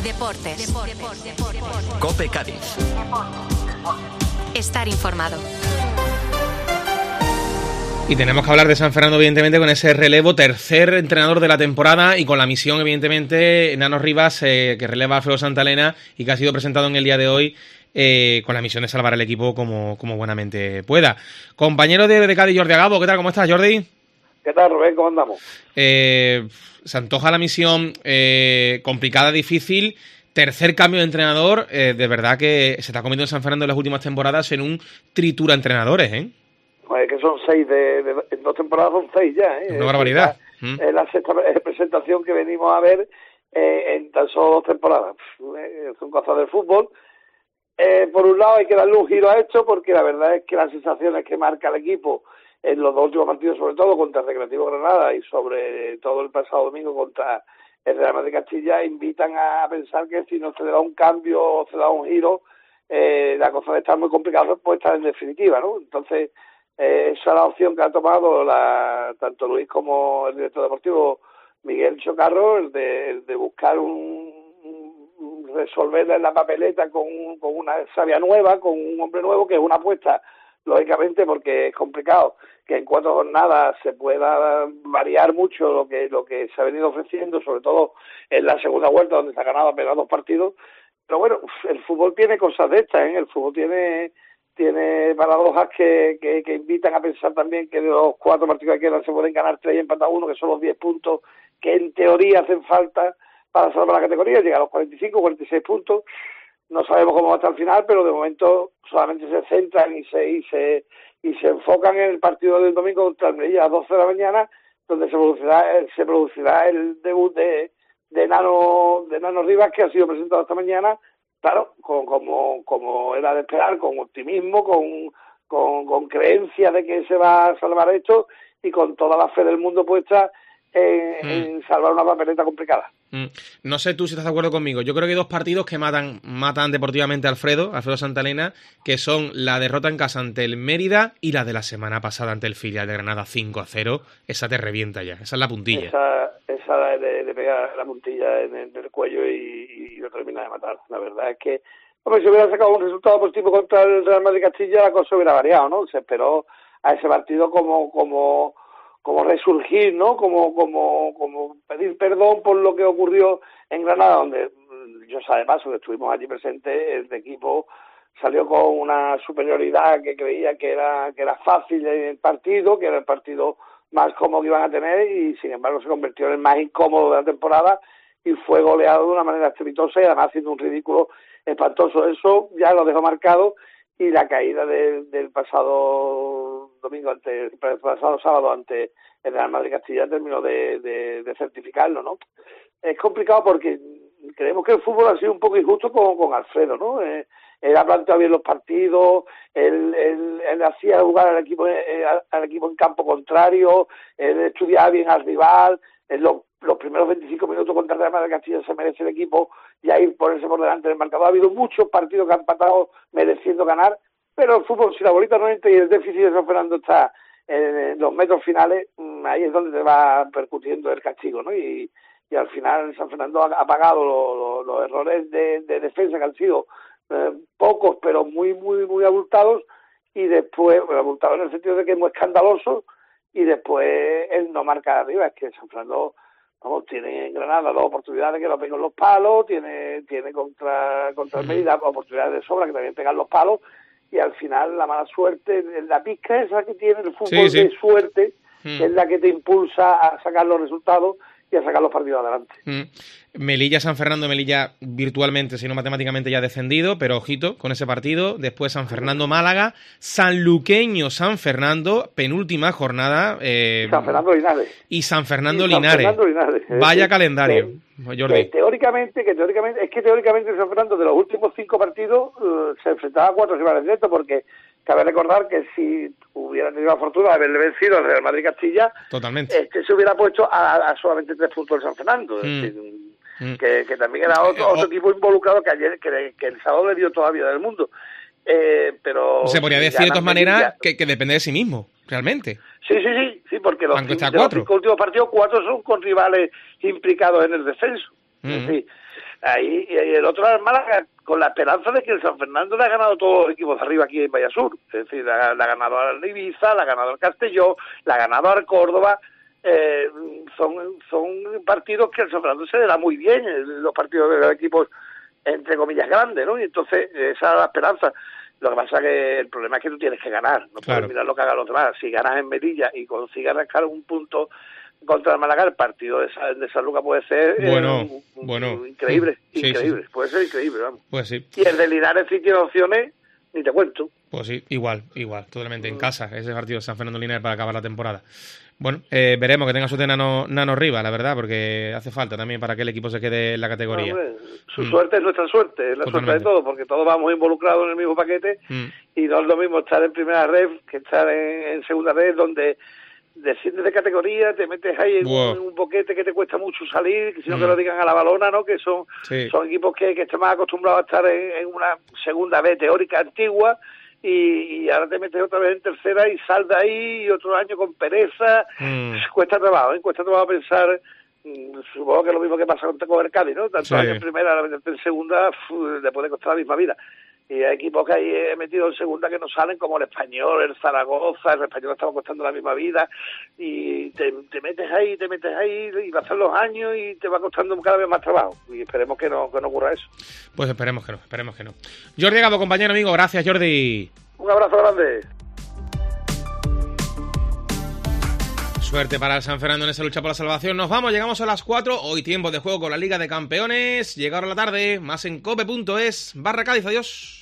Deportes. COPE Cádiz. Estar informado. Y tenemos que hablar de San Fernando, evidentemente, con ese relevo, tercer entrenador de la temporada y con la misión, evidentemente, Nano Rivas, que releva a Alfredo Santalena y que ha sido presentado en el día de hoy con la misión de salvar al equipo como buenamente pueda. Compañero de Cádiz, Jordi Agabo, ¿qué tal? ¿Cómo estás, Jordi? ¿Qué tal, Rubén? ¿Cómo andamos? Se antoja la misión complicada, difícil. Tercer cambio de entrenador, de verdad que se está convirtiendo en San Fernando en las últimas temporadas en un tritura entrenadores, ¿eh? Pues que son 6, en 2 temporadas son 6 ya, ¿eh? Una barbaridad. Es la sexta presentación que venimos a ver en tan solo 2 temporadas. Son cosas del fútbol. Por un lado hay que darle un giro a esto porque la verdad es que las sensaciones que marca el equipo en los 2 últimos partidos, sobre todo contra el Recreativo Granada y sobre todo el pasado domingo contra el Real Madrid Castilla, invitan a pensar que si no se le da un cambio o se le da un giro, la cosa de estar muy complicada puede estar en definitiva, ¿no? Entonces, esa es la opción que ha tomado tanto Luis como el director deportivo Miguel Chocarro, el de buscar resolver la papeleta con una savia nueva, con un hombre nuevo, que es una apuesta, lógicamente, porque es complicado que en 4 jornadas se pueda variar mucho lo que se ha venido ofreciendo, sobre todo en la segunda vuelta, donde se ha ganado apenas 2 partidos. Pero bueno, el fútbol tiene cosas de estas, ¿eh? El fútbol tiene paradojas que invitan a pensar también que de los 4 partidos que quedan se pueden ganar 3 y empatar 1, que son los 10 puntos que en teoría hacen falta para salvar la categoría, llegar a los 45, 46 puntos. No sabemos cómo va a estar al final, pero de momento solamente se centran y se enfocan en el partido del domingo contra Almería a las 12 de la mañana, donde se producirá el debut de Nano Rivas, que ha sido presentado esta mañana, claro, como era de esperar, con optimismo, con creencia de que se va a salvar esto y con toda la fe del mundo puesta en salvar una papeleta complicada. No sé tú si estás de acuerdo conmigo. Yo creo que hay 2 partidos que matan deportivamente a Alfredo Santalena, que son la derrota en casa ante el Mérida y la de la semana pasada ante el filial de Granada 5-0. Esa te revienta ya, esa es la puntilla. Esa de pegar la puntilla en el cuello y lo termina de matar. La verdad es que, si hubiera sacado un resultado positivo contra el Real Madrid Castilla, la cosa hubiera variado, ¿no? Se esperó a ese partido como resurgir, ¿no? Como pedir perdón por lo que ocurrió en Granada, donde yo sé de paso que estuvimos allí presentes, el equipo salió con una superioridad que creía que era fácil el partido, que era el partido más cómodo que iban a tener, y sin embargo se convirtió en el más incómodo de la temporada y fue goleado de una manera estrepitosa y además haciendo un ridículo espantoso. Eso ya lo dejó marcado, y la caída del pasado domingo, el pasado sábado ante el Real Madrid Castilla terminó de certificarlo, ¿no? Es complicado porque creemos que el fútbol ha sido un poco injusto con Alfredo, ¿no? Él ha planteado bien los partidos, él hacía jugar al equipo en campo contrario, él estudiaba bien al rival, los primeros 25 minutos contra el Real Madrid Castilla se merece el equipo y ahí ponerse por delante del marcador. Ha habido muchos partidos que han empatado mereciendo ganar, pero el fútbol, si la bolita no entra y el déficit de San Fernando está en los metros finales, ahí es donde te va percutiendo el castigo, ¿no? Y al final San Fernando ha pagado los errores de defensa, que han sido pocos, pero muy, muy, muy abultados, y después, abultados en el sentido de que es muy escandaloso, y después él no marca arriba. Es que San Fernando, tiene en Granada 2 oportunidades que lo pegan los palos, tiene contra el Mérida oportunidades de sobra que también pegan los palos, y al final la mala suerte, la pizca esa que tiene el fútbol de suerte, es la que te impulsa a sacar los resultados y a sacar los partidos adelante. Melilla-San Fernando, Melilla virtualmente, si no matemáticamente ya descendido, pero ojito con ese partido. Después San Fernando-Málaga, Sanluqueño-San Fernando, penúltima jornada. San Fernando Linares. Y San Fernando Linares. Vaya calendario, Jordi. Teóricamente San Fernando de los últimos 5 partidos se enfrentaba a 4 rivales directos, porque cabe recordar que si hubiera tenido la fortuna de haberle vencido al Real Madrid Castilla, totalmente, se hubiera puesto a solamente 3 puntos de San Fernando. Que también era otro equipo involucrado que ayer, que el sábado le dio toda la vida del mundo. Pero se podría decir de todas maneras que depende de sí mismo, realmente. Sí, porque los 5 últimos partidos, 4 son con rivales implicados en el descenso. Es decir, ahí, y el otro era el Málaga, con la esperanza de que el San Fernando le ha ganado todos los equipos de arriba aquí en Vallasur. Es decir, le ha ganado al Ibiza, le ha ganado al Castelló, le ha ganado al Córdoba. Son partidos que el San Fernando se le da muy bien, los partidos de los equipos entre comillas grandes, ¿no? Y entonces esa es la esperanza. Lo que pasa es que el problema es que tú tienes que ganar, no puedes mirar lo que hagan los demás. Si ganas en Melilla y consigues rascar un punto contra el Málaga, el partido de San Lucas puede ser increíble, sí, increíble, sí. Puede ser increíble, vamos. Pues sí. Y el de Linares sí tiene opciones, ni te cuento. Pues sí, igual, totalmente en casa, ese partido de San Fernando Linares para acabar la temporada. Bueno, veremos que tenga suerte Nano Rivas, la verdad, porque hace falta también para que el equipo se quede en la categoría. Hombre, su suerte es nuestra suerte, es la suerte de todos, porque todos vamos involucrados en el mismo paquete y no es lo mismo estar en primera red que estar en segunda red, donde desciendes de categoría, te metes ahí en un boquete que te cuesta mucho salir, que si no que lo digan a la balona, ¿no? Que son equipos que están más acostumbrados a estar en una segunda B teórica antigua, y ahora te metes otra vez en tercera y sal de ahí, y otro año con pereza. Cuesta trabajo pensar. Supongo que es lo mismo que pasa con el Cádiz, ¿no? Tantos años en primera, la meterte en segunda, le puede costar la misma vida. Y hay equipos que hay metido en segunda que no salen, como el Español, el Zaragoza. El Español estaba costando la misma vida, y te metes ahí, y pasan los años y te va costando cada vez más trabajo. Y esperemos que no ocurra eso. Pues esperemos que no. Jordi Gabo, compañero amigo, gracias, Jordi. Un abrazo grande. Suerte para el San Fernando en esa lucha por la salvación. Nos vamos, llegamos a las 4. Hoy tiempo de juego con la Liga de Campeones. Llegaron la tarde, más en cope.es/Cádiz. Adiós.